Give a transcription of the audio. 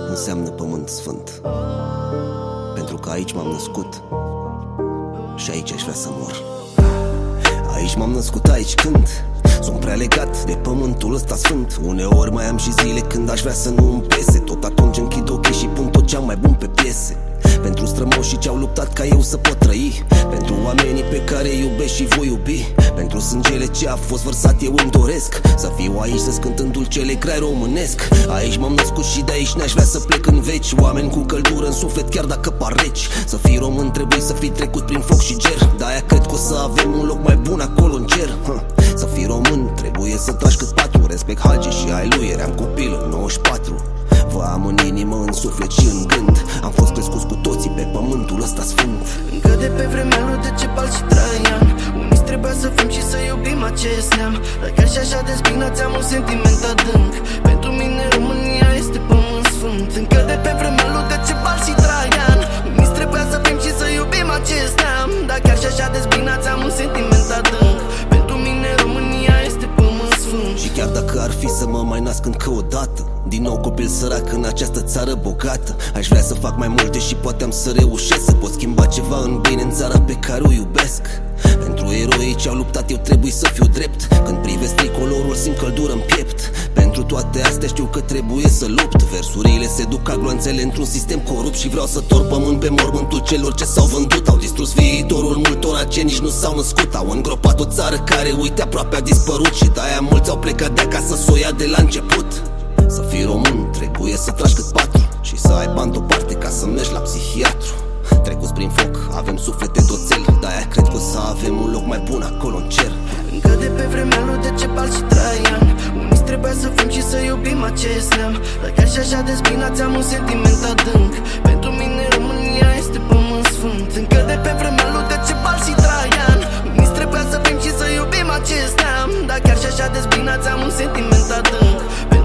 înseamnă pământ sfânt, pentru că aici m-am născut și aici aș vrea să mor. Aici m-am născut, aici cânt, sunt prea legat de pământul ăsta sfânt. Uneori mai am și zile când aș vrea să nu îmi pese. Tot atunci închid ochii și pun tot ce-am mai bun pe piese. Pentru strămoșii ce-au luptat ca eu să pot trăi, pentru oamenii pe care iubesc și voi iubi, pentru sângele ce a fost vărsat eu îmi doresc să fiu aici, să cânt în dulcele grai românesc. Aici m-am născut și de aici n-aș vrea să plec în veci. Oameni cu căldură în suflet chiar dacă par reci. Să fii român trebuie să fii trecut prin foc și ger. De-aia cred că o să avem un loc mai bun acolo în cer. Să fii român trebuie să tragi cât patru. Respect Hagi și ai lui, eram copil în 94. Vă am în inimă, în suflet și în gând. Am fost crescuți cu toții pe pământul ăsta sfânt. Încă de pe vremea lui Decebal și Traian, unii trebuia să fim și să iubim acest neam. Dar chiar și așa de spinați am un sentiment adânc. Pentru mine România este pământ sfânt. Încă de pe vremea lui Decebal și Traian, unii trebuia să fim și să iubim acest neam. Dar chiar și așa de spinați am un sentiment adânc. Pentru mine România este pământ sfânt. Și chiar dacă ar fi să mă mai nasc încă o dată, din nou copil sărac în această țară bogată, aș vrea să fac mai multe și poate am să reușesc să pot schimba ceva în bine în țara pe care o iubesc. Pentru eroii ce au luptat eu trebuie să fiu drept. Când privesc tricolorul simt căldură în piept. Pentru toate astea știu că trebuie să lupt. Versurile se duc ca gloanțele într-un sistem corupt. Și vreau să torc pământ pe mormântul celor ce s-au vândut. Au distrus viitorul multora ce nici nu s-au născut. Au îngropat o țară care, uite, aproape a dispărut. Și de-aia mulți au plecat de acasă să o ia de la început. Să fii român trebuie să tragi cât patru și să ai bani deoparte ca să mergi la psihiatru. Trecuți prin foc, avem suflete doțel. De-aia cred că o să avem un loc mai bun acolo în cer. Încă de pe vremea lui Decebal și Traian, unii trebuia să fim și să iubim acest neam. Dar chiar și așa de spinați am un sentiment adânc. Pentru mine România este pământ sfânt. Încă de pe vremea lui Decebal și Traian, unii trebuia să fim și să iubim acest neam. Dar chiar și așa de spinați am un sentiment adânc.